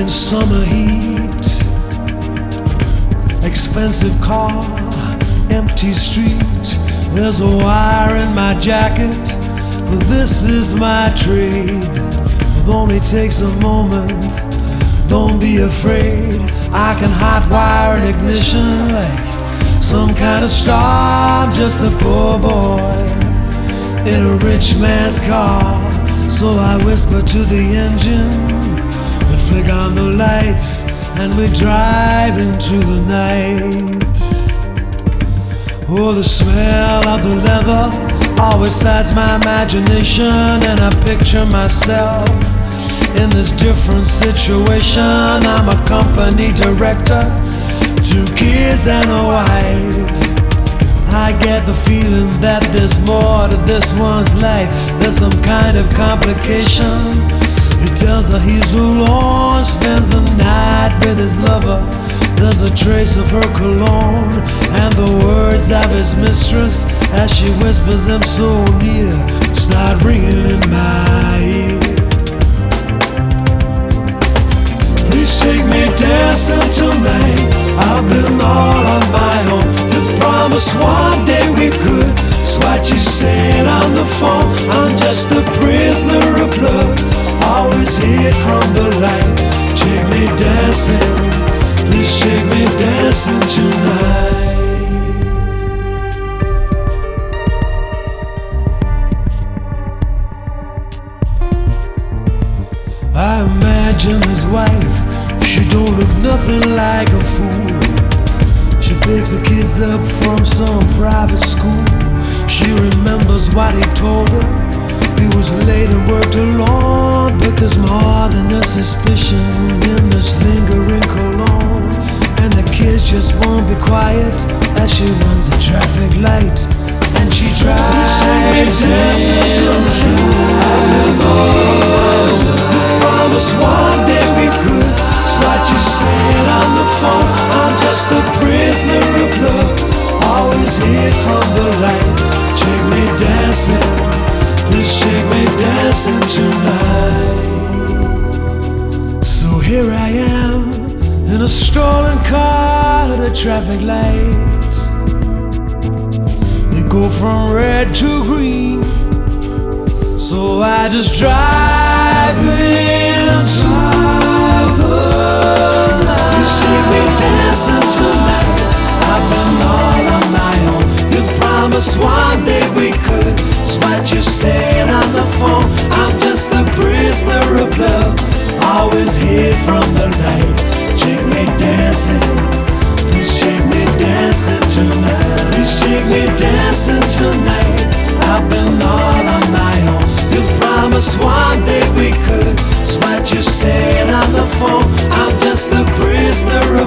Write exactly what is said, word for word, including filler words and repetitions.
summer heat, expensive car, empty street. There's a wire in my jacket, but this is my trade. It only takes a moment, don't be afraid. I can hotwire an ignition like some kind of star. I'm just a poor boy in a rich man's car. So I whisper to the engine, we flick on the lights, and we drive into the night. Oh, the smell of the leather always excites my imagination, and I picture myself in this different situation. I'm a company director, two kids and a wife. I get the feeling that there's more to this one's life. There's some kind of complication. He tells her he's alone, spends the night with his lover. There's a trace of her cologne and the words of his mistress as she whispers them so near, start ringing in my ear. Please take me dancing tonight. I've been all on my own. You promised one day we could. It's what you said on the phone. I'm just a prisoner of love, always hid from the light. Take me dancing, please take me dancing tonight. I imagine his wife, she don't look nothing like a fool. She picks the kids up from some private school. She remembers what he told her. He was late and worked alone, but there's more than a suspicion in this lingering cologne. And the kids just won't be quiet as she runs a traffic light, and she tries to dance until the promise one day we could. It's what you said on the phone. I'm just a prisoner of love, always hid from the light. Take me dancing, please take me dancing tonight. So here I am in a stolen car at a traffic light. You go from red to green, so I just drive into the night. Please take me dancing tonight. I've been all on my own. You promised one day we could. It's what you said on the phone. I'm just a prisoner of love, always hid from the light. Take me dancing, please take me dancing tonight. Please take me dancing tonight. I've been all on my own. You promised one day we could. It's what you said on the phone. I'm just a prisoner